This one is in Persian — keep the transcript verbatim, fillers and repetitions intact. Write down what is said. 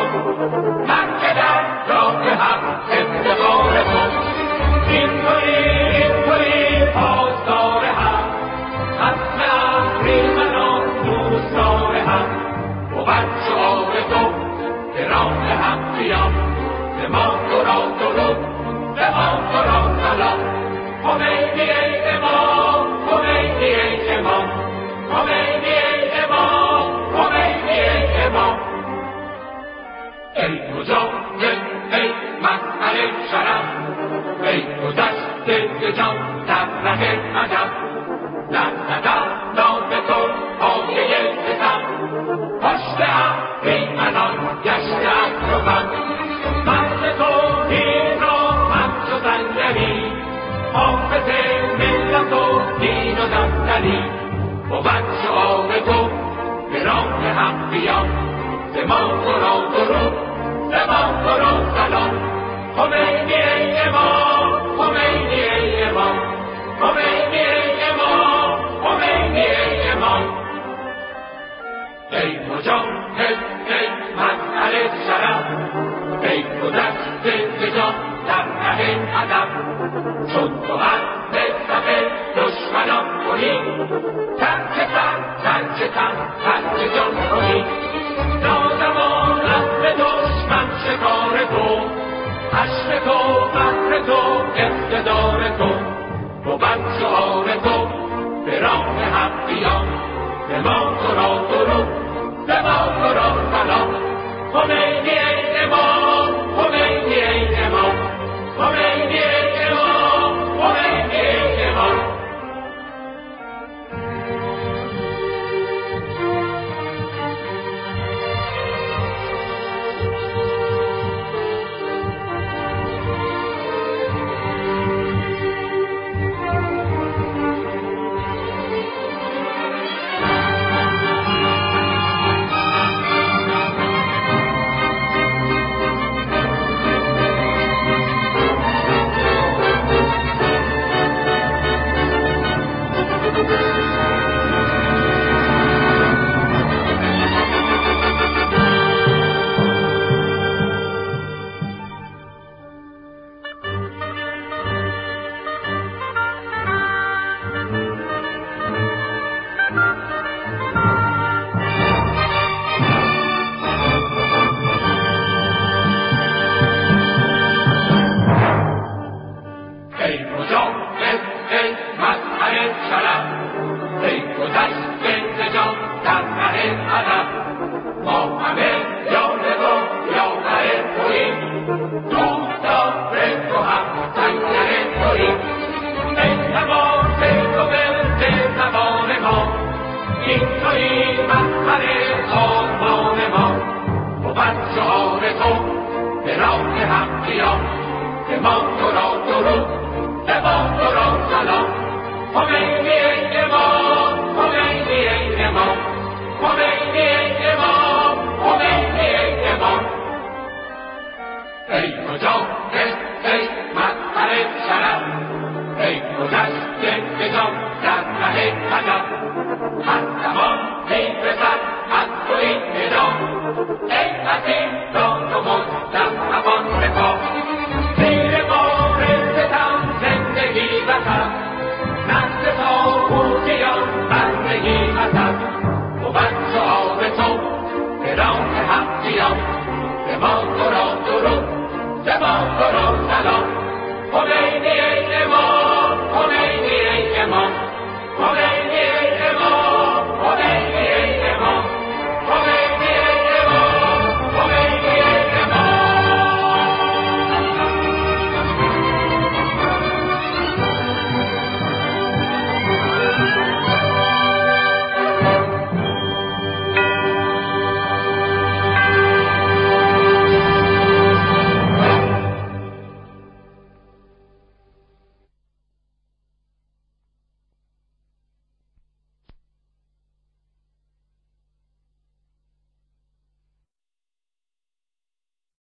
من که در راه هم افتخار تو این توی این توی پاسدار هم خسم اهریمنان دوستدار هم بود شعار تو به راه هم قیام به ما تو را درود به ما تو را سلام خمینی ای امام خمینی ای امام خمینی ای امام خمینی ای امام ای مجاهد ای مسئله شرف ای گذشته جان در ره ادب در ادب نام تو پایه ستم پشت اهریمنان گشته اکرمم مرد توحید را همچو زنجبیل حافظ ملت و دین و دفتری بود شعار تو به راه هم قیام به ما تو را درود به ما تو را سلام خمینی ای امام خمینی ای امام خمینی ای امام خمینی ای امام ای مجاهد ای مسئله شرف ای گذشته ز جان در ره ادب چون تو هر صف دشمنان کنی ترک سر ترک تن ترک جان کنی نازمان رسم دشمن شکار تو حشر تو فخر تو اقتدار تو بود شعار تو به راه هم قیام به ما تو را درود به ما تو را سلام خمینی ای امام خمینی ای امام خمینی ای امام خمینی ای امام هر زمان می رسد از تو این ندا ای عظیم